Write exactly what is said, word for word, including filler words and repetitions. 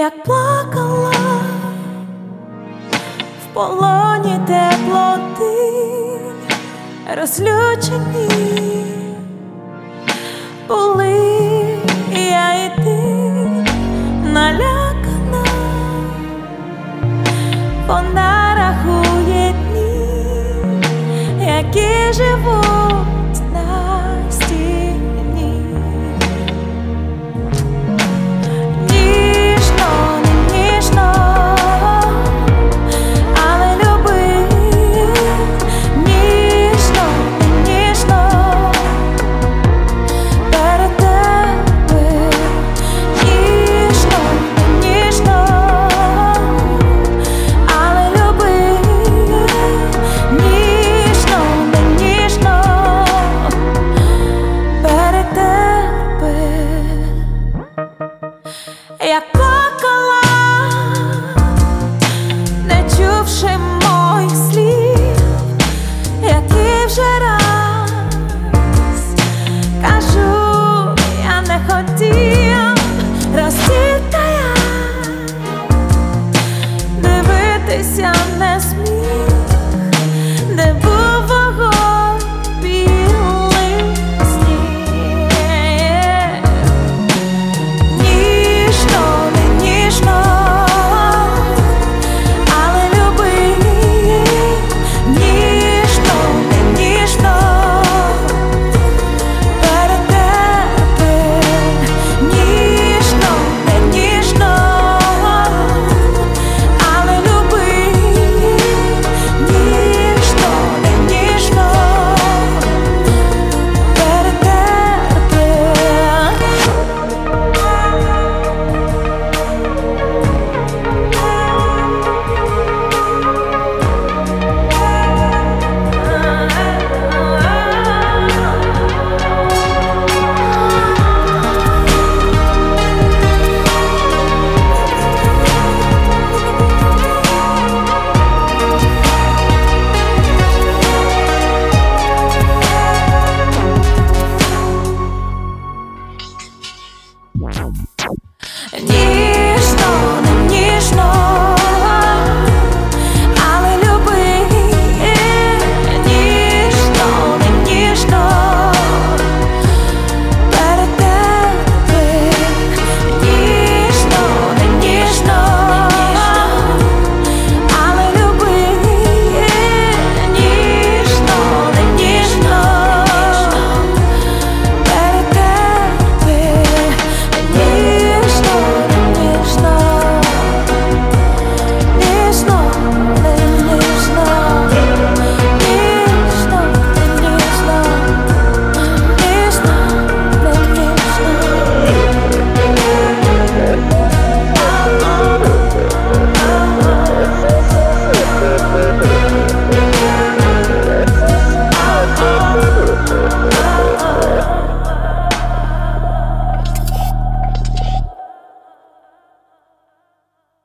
як плакала в полоні теплоти, розлючені були я і ти, налякана, вона рахує дні, які живуть на стіні. Ніжно, не ніжно, але люби, ніжно, не ніжно, перед тебе, ніжно, не ніжно, але люби, ніжно, не ніжно, перед тебе. Як плакала, не чувши